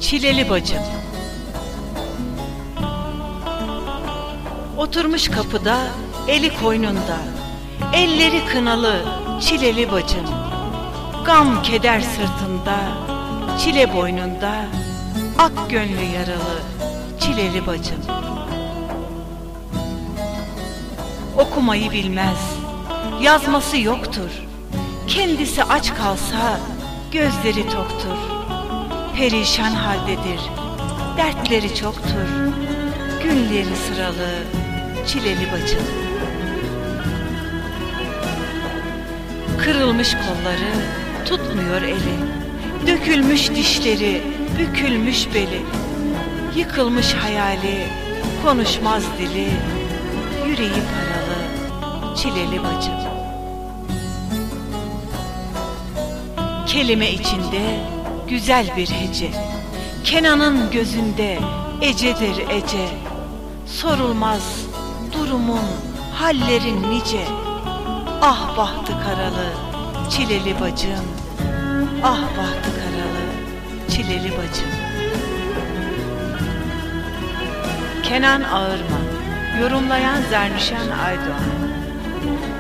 Çileli bacım. Oturmuş kapıda, eli koynunda, elleri kınalı çileli bacım. Gam keder sırtında, çile boynunda, ak gönlü yaralı çileli bacım. Okumayı bilmez, yazması yoktur. Kendisi aç kalsa gözleri toktur. Perişan haldedir, dertleri çoktur. Günleri sıralı çileli bacım. Kırılmış kolları, tutmuyor eli. Dökülmüş dişleri, bükülmüş beli. Yıkılmış hayali, konuşmaz dili. Yüreği paralı çileli bacım. Kelime içinde güzel bir hece, Kenan'ın gözünde ecedir ece. Sorulmaz durumun, hallerin nice. Ah bahtı karalı çileli bacım. Ah bahtı karalı çileli bacım. Kenan Ağırman. Yorumlayan Zernüşen Aydoğan.